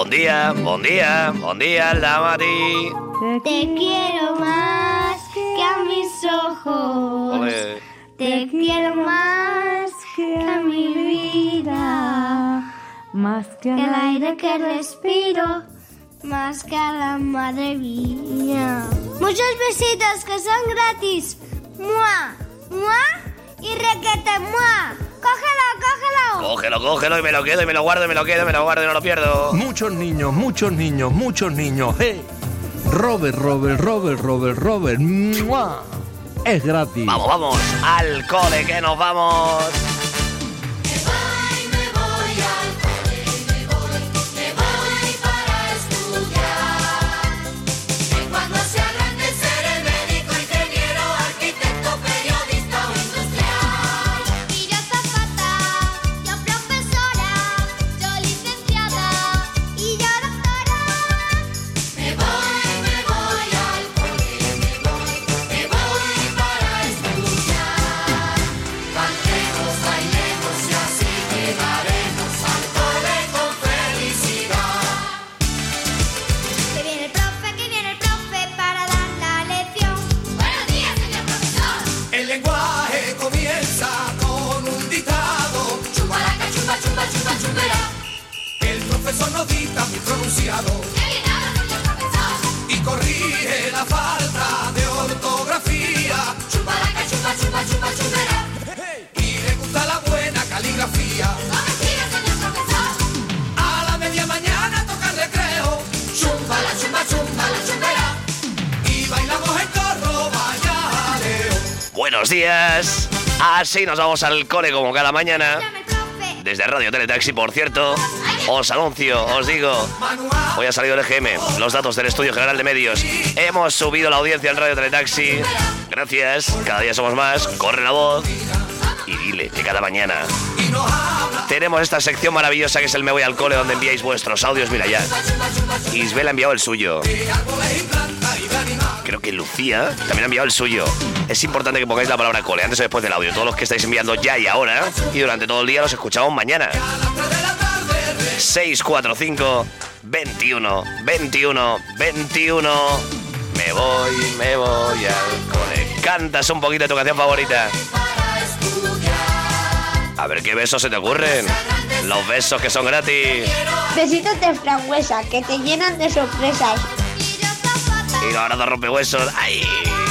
Bon día, Aldamati. Te quiero más que a mis ojos. Ole. Te quiero más que a mi vida. Más que El aire que respiro. Más que a la madre mía. Muchos besitos que son gratis. ¡Mua! ¡Mua! Y requete ¡mua! ¡Cógelo! Cógelo y me lo quedo y me lo guardo y me lo quedo y me lo guardo y no lo pierdo. Muchos niños. ¡Hey! Robert. ¡Mua! Es gratis. Vamos, al cole que nos vamos. El profesor nos dicta mi pronunciado y corrige la falta de ortografía. Y le gusta la buena caligrafía. A la media mañana toca el recreo. Chumbala, chumbera. Y bailamos el corro, vaya leo. Buenos días. Así nos vamos al cole como cada mañana. Desde Radio Teletaxi, por cierto, os anuncio, os digo, hoy ha salido el EGM, los datos del Estudio General de Medios. Hemos subido la audiencia en Radio Teletaxi. Gracias, cada día somos más, corre la voz. Y dile que cada mañana tenemos esta sección maravillosa que es el Me Voy al Cole, donde enviáis vuestros audios. Mira ya, Isabel ha enviado el suyo. Creo que Lucía también ha enviado el suyo. Es importante que pongáis la palabra cole antes o después del audio. Todos los que estáis enviando ya y ahora y durante todo el día los escuchamos mañana. 645 21 21 21. Me voy al cole. Cantas un poquito de tu canción favorita. A ver qué besos se te ocurren. Los besos que son gratis. Besitos de frangüesa que te llenan de sorpresas. Y los abrazos rompehuesos. ¡Ay!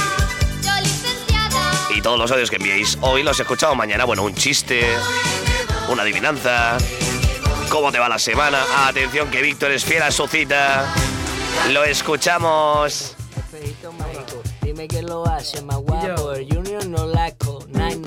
Y todos los audios que enviéis hoy los escuchamos mañana. Bueno, un chiste, una adivinanza. ¿Cómo te va la semana? Atención que Víctor es fiel a su cita. Lo escuchamos. Dime que lo hace más guapo. El Junior no laco.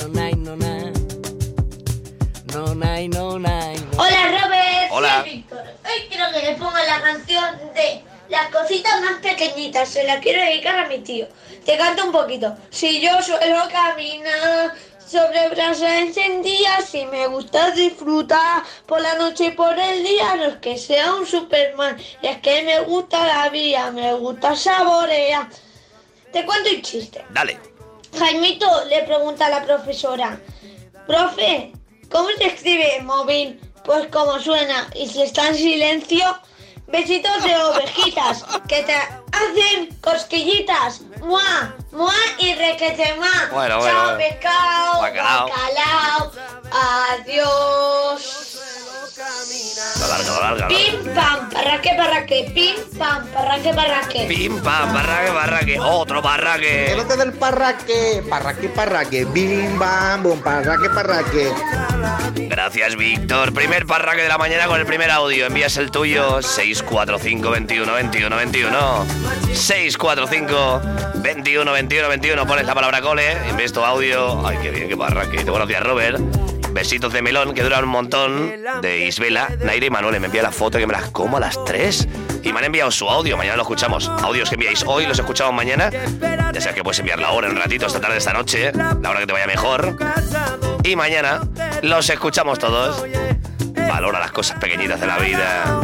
Hola Robert. Hola. Soy Víctor. Hoy quiero que le ponga la canción de Las cositas más pequeñitas. Se la quiero dedicar a mi tío. Te canto un poquito. Si yo suelo caminar sobre brasas encendidas, si me gusta disfrutar por la noche y por el día, no es que sea un Superman, es que me gusta la vida, me gusta saborear. Te cuento un chiste. Dale. Jaimito le pregunta a la profesora: profe, ¿cómo se escribe móvil? Pues como suena, y si está en silencio, besitos de ovejitas que te hacen cosquillitas. ¡Mua! ¡Mua! Y requete más. Bueno. Chao, pescado, Bacalao. Adiós. Lo larga. Pim, pam, parraque. Pim, pam, parraque. Pim, pam, barraque. Otro barraque. Elote del parraque. Bim, bam, bum, parraque. Gracias, Víctor. Primer parraque de la mañana con el primer audio. Envías el tuyo. 645 21 21 21. 645 21 21 21. Pones la palabra cole. Envías tu audio. Ay, qué bien, qué parraque. Buenos días, Robert. Besitos de melón que duran un montón. De Isabela, Naira y Manuel. Me envía la foto que me las como a las 3. Y me han enviado su audio. Mañana lo escuchamos. Audios que enviáis hoy los escuchamos mañana. Ya sea que puedes enviarla ahora, un ratito, esta tarde, esta noche. La hora que te vaya mejor. Y mañana los escuchamos todos. Valora las cosas pequeñitas de la vida.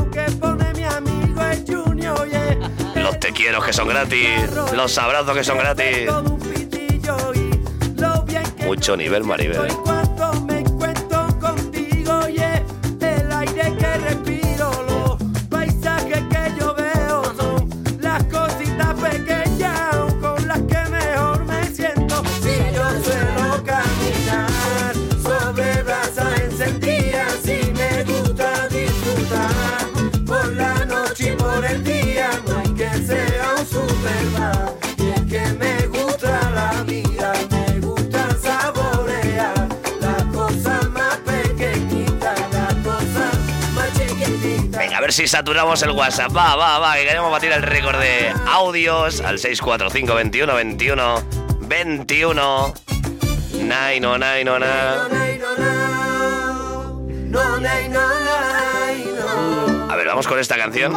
Los te quiero que son gratis. Los abrazos que son gratis. Mucho nivel, Maribel. si saturamos el WhatsApp. Va, que queremos batir el récord de audios al 645 21 21 21. Naino. A ver, vamos con esta canción.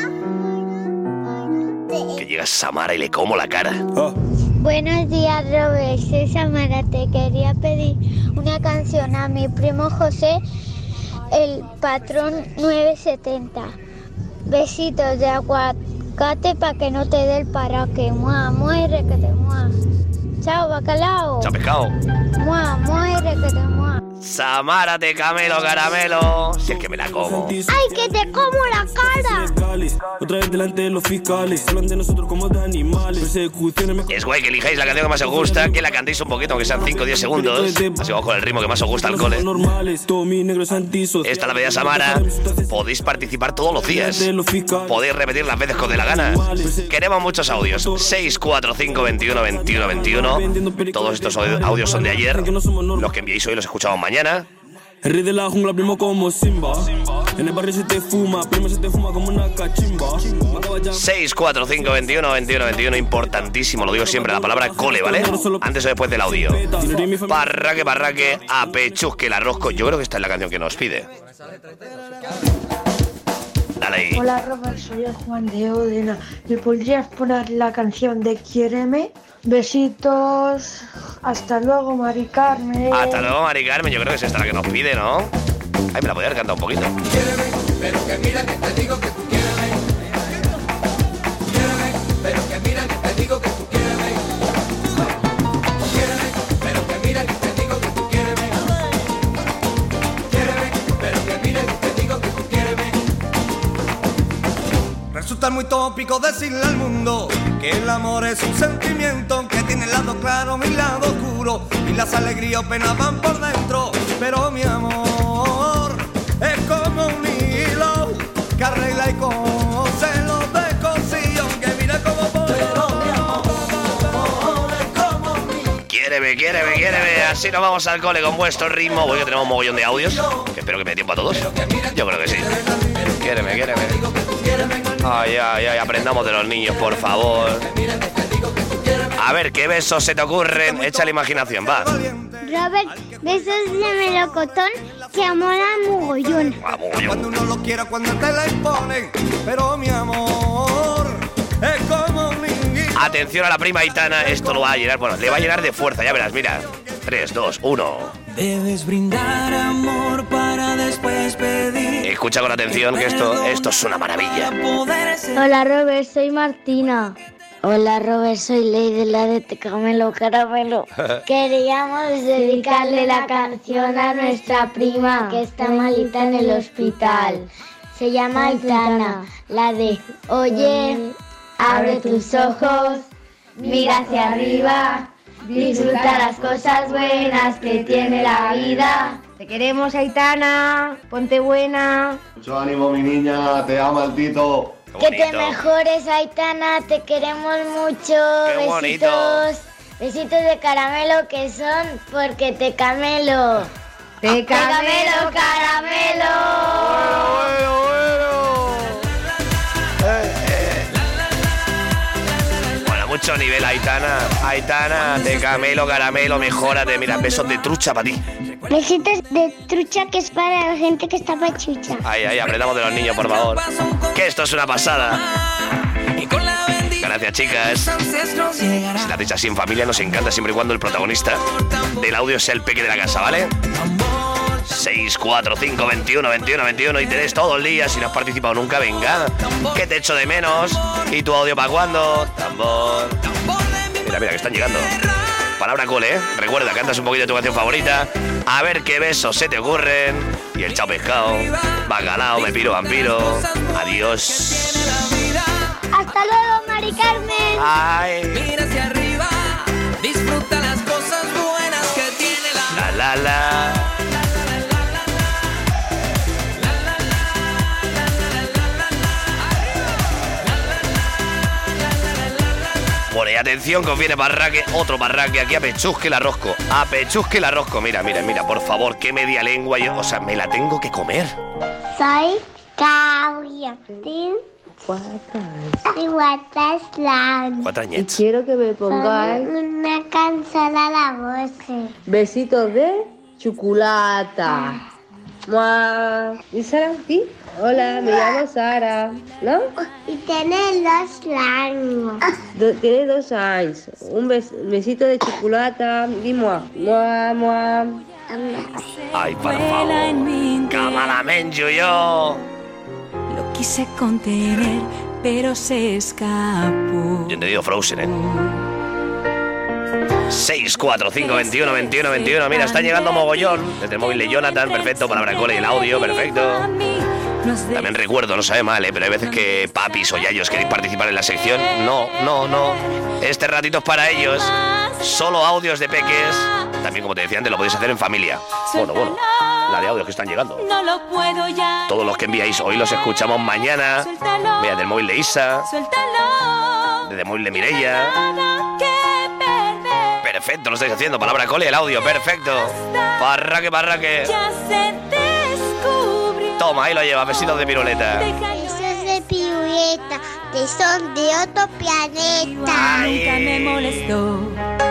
Que llega Samara y le como la cara. Buenos días, Robert. Soy Samara. Te quería pedir una canción a mi primo José, el patrón 970. Besitos de aguacate para que no te dé el paraque. Muere que te muas. Chao, bacalao. Chao, pescado. Muere que te muas. Samara, te camelo, caramelo. Si es que me la como. ¡Ay, que te como la cara! Otra vez delante de los fiscales, hablan de nosotros como de animales. Persecuciones. Es guay que elijáis la canción que más os gusta, que la cantéis un poquito, aunque sean 5 o 10 segundos. Así vamos con el ritmo que más os gusta al cole. Esta la pedía Samara. Podéis participar todos los días. Podéis repetir las veces que os dé la gana. Queremos muchos audios. 645 21 21 21. Todos estos audios son de ayer. Los que enviéis hoy los escuchamos mañana. El rey de la jungla, primo como Simba. En el barrio se te fuma, primo se te fuma como una cachimba. 645 21 21 21. Importantísimo, lo digo siempre, la palabra cole, ¿vale? Antes o después del audio. Parraque, apechusque el arrozco. Yo creo que esta es la canción que nos pide. Dale ahí. Hola, Robert, soy el Juan de Odena. ¿Me podrías poner la canción de Quiéreme? Besitos. Hasta luego, Mari Carmen. Hasta luego, Mari Carmen. Yo creo que es esta la que nos pide, ¿no? Ay, me la podía haber cantado un poquito. Quiéreme, pero que mira que te digo que tú quiéreme. Quiéreme, pero que mira que te digo que tú quiéreme. Quiéreme, pero que mira que te digo que tú quiéreme. Quiéreme, pero que mira que te digo que tú quiéreme. Resulta muy tópico decirle al mundo que el amor es un sentimiento que tiene el lado claro, mi lado oscuro, y las alegrías o penas van por dentro. Pero mi amor es como un hilo que arregla y cose los descosillos, que mira como por. Pero mi amor es como un hilo. Quiéreme. Así nos vamos al cole con vuestro ritmo. Hoy que tenemos un mogollón de audios, que espero que me dé tiempo a todos. Yo creo que sí. Quiéreme. Ay, aprendamos de los niños, por favor. A ver, ¿qué besos se te ocurren? Echa la imaginación, va. Robert, besos de melocotón que amolan mogollón. Cuando uno lo quiera, cuando te la imponen. Pero mi amor es como un niño. Atención a la prima Aitana, esto lo va a llenar, bueno, le va a llenar de fuerza, ya verás, mira. 3, 2, 1. Debes brindar amor para después pedir. Escucha con atención que esto es una maravilla. Hola, Robert, soy Martina. Hola, Robert, soy Lady, la de Te Camelo Caramelo. Queríamos dedicarle la canción a nuestra prima que está malita en el hospital. Se llama Aitana, la de Oye, abre tus ojos, mira hacia arriba, disfruta las cosas buenas que tiene la vida. Te queremos, Aitana, ponte buena. Mucho ánimo, mi niña, te ama el Tito. Que te mejores, Aitana, te queremos mucho. Qué bonito. Besitos de caramelo que son porque te camelo. Te camelo, caramelo. Bueno, mucho nivel, Aitana, te camelo, caramelo, mejórate. Mira, besos de trucha para ti. Besitos de trucha que es para la gente que está pachucha. Ay, aprendamos de los niños, por favor. Que esto es una pasada. Gracias, chicas. Si la hacéis así en familia nos encanta, siempre y cuando el protagonista del audio sea el peque de la casa, ¿vale? 645 21 21 21 y tenéis todo el día. Si no has participado nunca, venga, que te echo de menos. ¿Y tu audio para cuándo? Tambor. Mira, que están llegando. Palabra cole, ¿eh? Recuerda, cantas un poquito de tu canción favorita. A ver qué besos se te ocurren. Y el chao pescado, bacalao, me piro vampiro. Adiós. Hasta luego, Mari Carmen. Ay. Mira hacia arriba, disfruta las cosas buenas que tiene La. Bueno, y atención, que os viene parraque, otro parraque aquí, apechusque el arrozco. Mira, por favor, qué media lengua, o sea, me la tengo que comer. Soy Claudia. 4 años. 4 años. Y quiero que me pongáis Una canción a la voz. besitos de chocolate. ¡Mua! ¿Y Sara? ¿Sí? Hola, me llamo Sara. ¿No? Y tiene 2 años. Tiene 2 años. Un besito de chocolate. Y mua. Mua, mua. Ay, por favor. Camalamente yo. Lo quise contener, pero se escapó. Yo te digo Frozen, 645212121. Mira, está llegando mogollón. Desde el móvil de Jonathan, perfecto. Palabra cola y el audio, perfecto. También recuerdo, no sabe mal, pero hay veces que papis o yayos queréis participar en la sección. No. Este ratito es para ellos. Solo audios de peques. También, como te decía antes, lo podéis hacer en familia. Bueno, la de audios que están llegando. No lo puedo ya. Todos los que enviáis hoy los escuchamos mañana. Mira, del móvil de Isa. Desde el móvil de Mireia. Perfecto, lo estáis haciendo. Palabra cola y el audio, perfecto. Parraque. Ya se descubrió. Toma, ahí lo lleva, besitos de piruleta. Besos de piruleta, que son de otro planeta. Ay. Nunca me molestó.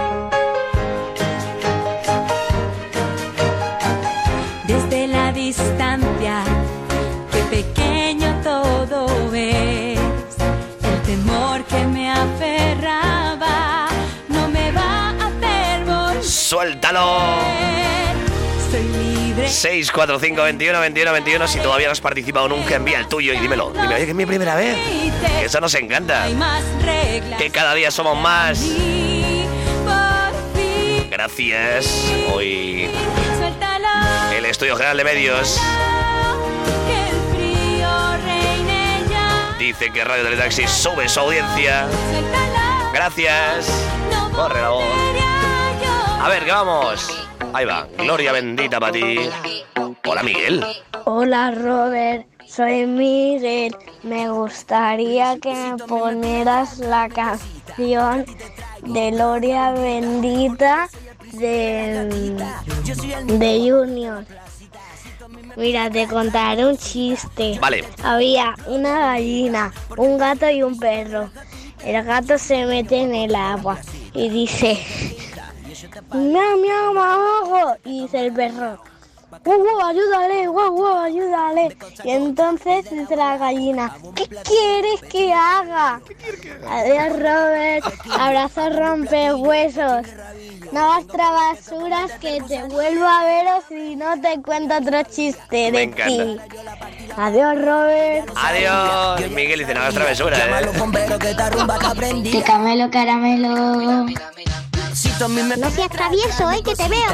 Desde la distancia, qué pequeño todo es. El temor que me aferraba no me va a hacer volver. ¡Suéltalo! Soy libre. 645212121. Si todavía no has participado nunca, envía el tuyo y dímelo. Dime, oye, que es mi primera vez. Que eso nos encanta. Hay más reglas. Que cada día somos más. Y por fin. Gracias. Hoy Suéltalo. el Estudio General de Medios Que el frío reine ya. dice que Radio Teletaxi sube su audiencia. Suéltalo. Gracias. Corre la voz. A ver, que vamos. Ahí va. Gloria bendita para ti. Hola, Miguel. Hola Robert, soy Miguel. Me gustaría que me ponieras la canción de Gloria Bendita de Junior. Mira, te contaré un chiste. Vale. Había una gallina, un gato y un perro. El gato se mete en el agua y dice: miau, miau, me ahogo. Y dice el perro: ayúdale, ayúdale. Y entonces dice la gallina: ¿qué quieres que haga? Adiós, Robert. Abrazo rompehuesos. No hagas travesuras que te vuelvo a ver o si no te cuento otro chiste de ti. Adiós, Robert. Adiós. Miguel dice: no hagas travesuras, Que camelo, caramelo. No seas travieso, que te veo.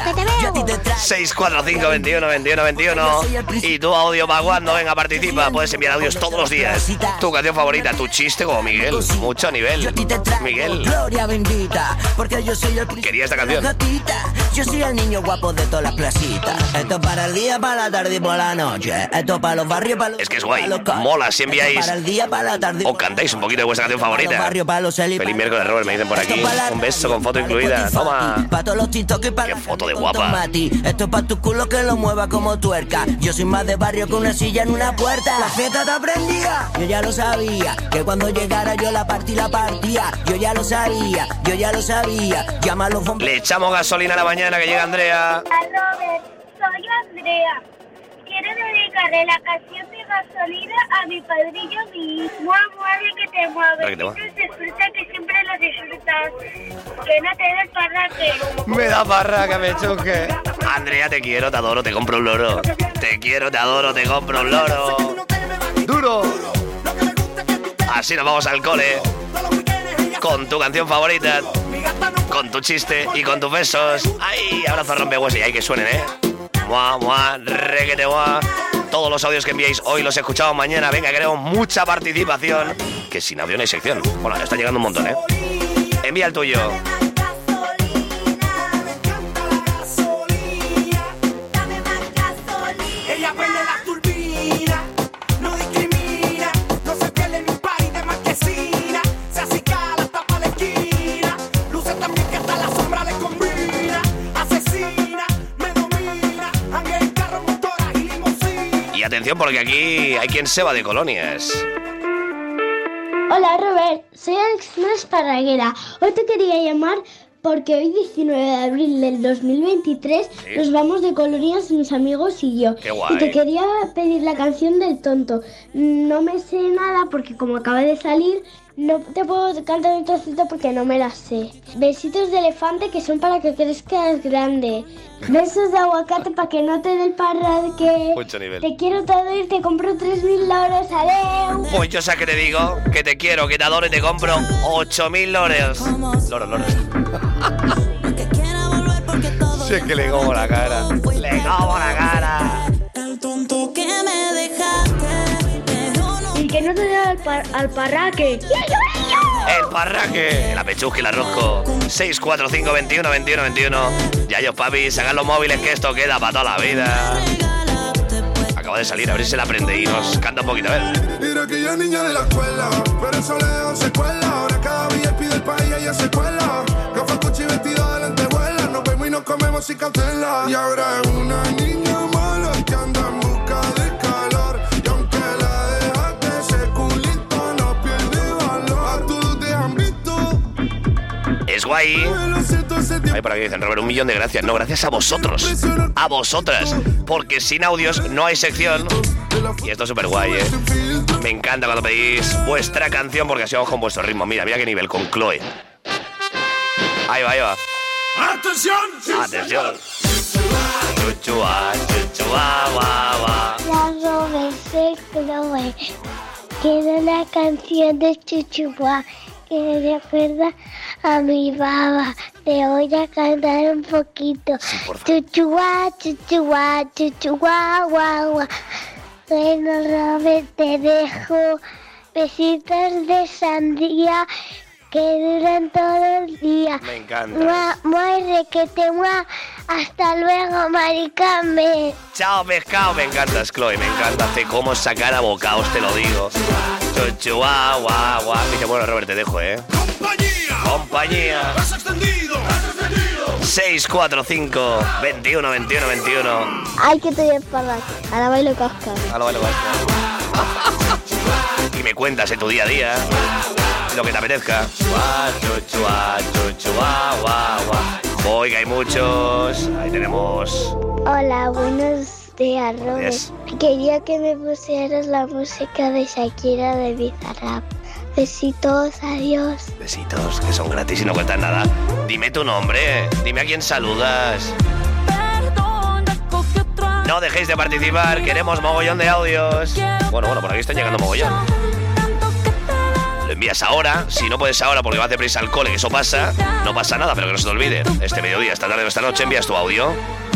645212121. Y tu audio para cuando venga, participa. Puedes enviar audios todos los días. Tu canción favorita, tu chiste como Miguel. Mucho nivel. Miguel. Gloria bendita, porque yo soy el quería esta canción. Yo soy el niño guapo de todas las placitas. Esto para el día, para la tarde y por la noche. Esto para los barrios, para los... Es que es guay. Mola si enviáis para el día, para la tarde, o cantáis un poquito de vuestra canción favorita. Feliz miércoles, Robert, me dicen por aquí. Un beso con foto incluida. Toma. Para todos los TikTok y para qué foto de guapa. Esto es para tu culo que lo mueva como tuerca. Yo soy más de barrio que una silla en una puerta. La fiesta te prendía. Yo ya lo sabía. Que cuando llegara yo la partía. Yo ya lo sabía. Llama a los bomberos. Le echamos gasolina a la mañana que llega Andrea. Hola, Robert. Soy Andrea. Quiero dedicarle la canción de gasolina a mi padrillo, mi mueve que te mueve. Disfruta que siempre lo disfrutas. Que no te des parraque. Me da parraca, me choque. Andrea, te quiero, te adoro, te compro un loro. Te quiero, te adoro, te compro un loro. ¡Duro! Así nos vamos al cole. Con tu canción favorita, con tu chiste y con tus besos. ¡Ay! Abrazo rompehuesos y hay que suenen, Mua, requete, mua. Todos los audios que enviáis hoy los escuchamos mañana. Venga, queremos mucha participación. Que sin audio no hay sección. Bueno, está llegando un montón, Envía el tuyo. Atención, porque aquí hay quien se va de colonias. Hola Robert, soy Alexandra Esparraguera. Hoy te quería llamar porque hoy 19 de abril del 2023 nos vamos de colonias mis amigos y yo. Qué guay. Y te quería pedir la canción del Tonto. No me sé nada porque como acaba de salir no te puedo cantar un trocito porque no me la sé. Besitos de elefante que son para que crezcas grande. Besos de aguacate para que no te dé el parraque. Mucho nivel. Te quiero todo y te compro 3.000 loros, adeu. Pues yo sé que te digo, que te quiero, que te adoro y te compro 8.000 loros. Loros. Si es que le como la cara. Le como la cara. El tonto que me dejaste. Y que no te dé al parraque. El parraque, la pechusca y la rosco. 645 21 21 21. Ya ellos, papi, sacan los móviles que esto queda para toda la vida. Acaba de salir, a ver si se la aprende y nos canta un poquito, a ver. Era aquella niña de la escuela, pero eso le dejó secuela. Ahora cada VIP del país ella se cuela. Gafas, Gucci y vestido de lentejuelas. Nos vemos y nos comemos sin cautela. Y ahora es una niña mala que anda en busca de calor. Y aunque la dejaste, ese culito no pierde valor. A todos te han visto. Es guay. Ahí por aquí dicen, Robert, 1.000.000 de gracias. No, gracias a vosotros. A vosotras. Porque sin audios no hay sección. Y esto es súper guay, ¿eh? Me encanta cuando pedís vuestra canción porque así vamos con vuestro ritmo. Mira qué nivel con Chloe. Ahí va. ¡Atención! ¡Atención! Chuchua, chuchua, guau, guau. La Robert, soy Chloe. Quiero una canción de Chuchua que me recuerda a mi baba. Te voy a cantar un poquito. Chuchua, chuchua, chuchua, guau, guau. Bueno, Robert, te dejo besitos de sandía que duran todo el día. Me encanta. Muere que te muera. Hasta luego, maricame. Chao, pescado. Me encantas, Chloe. Me encanta. Hace como sacar a bocaos, te lo digo. Chuchua, guau, guau. Dice, bueno, Robert, te dejo, ¿eh? Compañía. 645 21 21 21. Ay, que te voy a parar. Ahora bailo casca. Y me cuentas en tu día a día lo que te apetezca. Hoy que hay muchos. Ahí tenemos. Hola, buenos días, Robert. Yes. Quería que me pusieras la música de Shakira de Bizarrap. Besitos, adiós. Besitos, que son gratis y no cuentan nada. Dime tu nombre, dime a quién saludas. No dejéis de participar, queremos mogollón de audios. Bueno, por aquí están llegando mogollón. Lo envías ahora, si no puedes ahora porque vas deprisa al cole, que eso pasa, no pasa nada, pero que no se te olvide. Este mediodía, esta tarde o esta noche envías tu audio.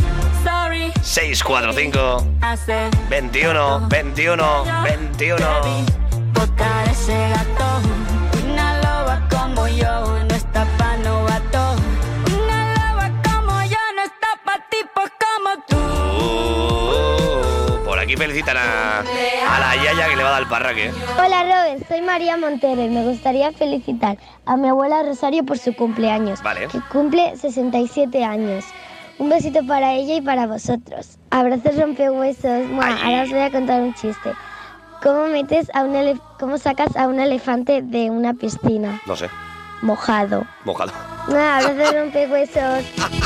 645 21 21 21. Botar ese gato, una loba como yo no está pa' novato. Una loba como yo no está pa' tipos como tú. Por aquí felicitan a la yaya que le va a dar el parraque. Hola, Robert, soy María Montero y me gustaría felicitar a mi abuela Rosario por su cumpleaños. Vale. Que cumple 67 años. Un besito para ella y para vosotros. Abrazos rompehuesos. Ahora os voy a contar un chiste. ¿Cómo sacas a un elefante de una piscina? No sé. Mojado. Abrazos rompehuesos.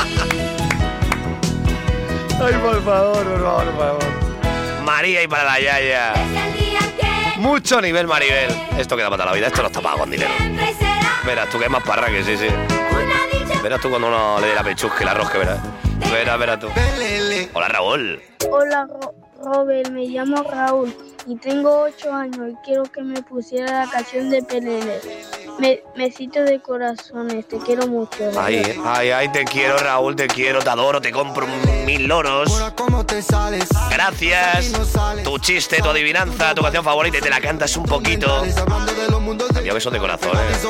Ay, por favor. María y para la yaya. Mucho nivel, Maribel. Esto queda para toda la vida, esto no está pago con dinero. Verás tú que es más parraque, sí. Verás tú cuando uno le dé la pechusca y la rosca, verás. Verás tú. Hola, Raúl. Hola, Robert, me llamo Raúl y tengo 8 años y quiero que me pusiera la canción de Pelele. Besitos de corazones, te quiero mucho. Ay, te quiero, Raúl, te quiero, te adoro, te compro 1.000 loros. Gracias. Tu chiste, tu adivinanza, tu canción favorita y te la cantas un poquito. Adiós, besos de corazón,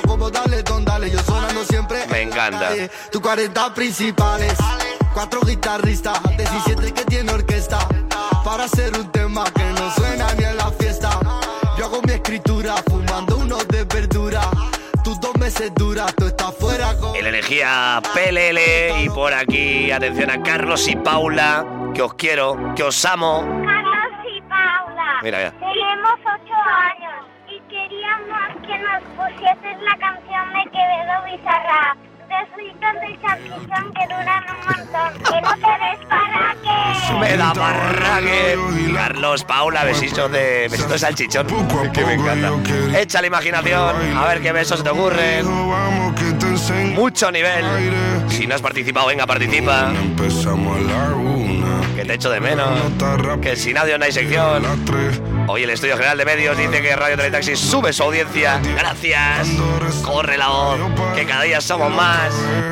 Me encanta. Tu 40 principales, 4 guitarristas, 17 que tiene orquesta. Para hacer un tema que no suena ni en la fiesta. Yo hago mi escritura fumando unos de verdura. Tus 2 meses duras, tú estás fuera con... El energía PLL. Y por aquí, atención a Carlos y Paula, que os quiero, que os amo. Carlos y Paula. Mira, mira. Tenemos 8 años y queríamos que nos pusieses la canción de Quevedo Bizarrap. Besitos de salchichón que duran un montón. Que no te des parraque. Me da parraque. Carlos, Paula, besitos de salchichón. Que me encanta. Echa la imaginación, a ver qué besos te ocurren. Mucho nivel. Si no has participado, venga, participa. Que te echo de menos. Que sin audio no hay sección. Hoy el Estudio General de Medios dice que Radio Teletaxi sube su audiencia. Gracias. Corre la voz, que cada día somos más.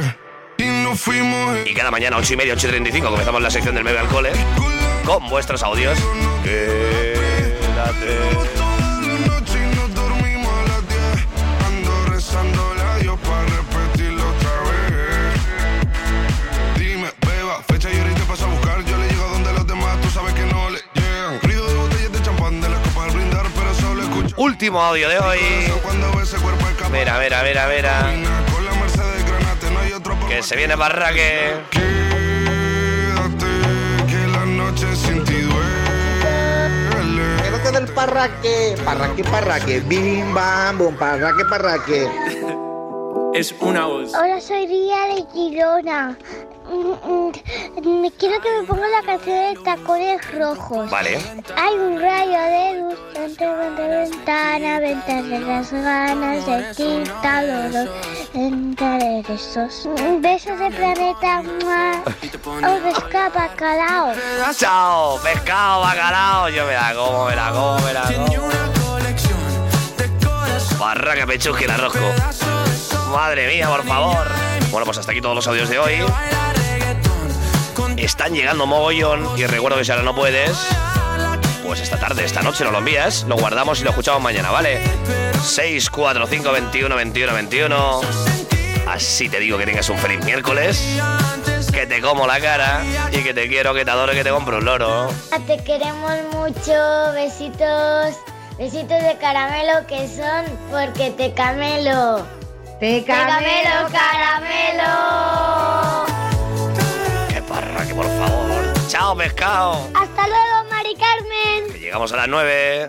Y cada mañana 8:30, 8:35 comenzamos la sección del medio al cole con vuestros audios. Quédate. Último audio de hoy. Mira. Que se viene Parraque. Quédate del Parraque. Parraque. Bim, bam, bum. Parraque. Es una voz. Hola, soy Ría de Girona. Quiero que me ponga la canción de Tacones Rojos. Vale. Hay un rayo de luz entre ventana de las ganas de quitar dolor entre esos besos de planeta. Oh, pescado, bacalao. Chao, pescado, bacalao. Yo me la como. Parraque, pechuque, el arrosco. Madre mía, por favor. Bueno, pues hasta aquí todos los audios de hoy. Están llegando mogollón. Y recuerdo que si ahora no puedes, pues esta tarde, esta noche nos lo envías, lo guardamos y lo escuchamos mañana, ¿vale? 645 21 21 21. Así te digo que tengas un feliz miércoles, que te como la cara y que te quiero, que te adoro, que te compro un loro. Te queremos mucho. Besitos de caramelo que son porque te camelo. Te camelo, caramelo. Qué Parraque, por favor. Chao, pescado. Hasta luego, Mari Carmen. Que llegamos a las 9.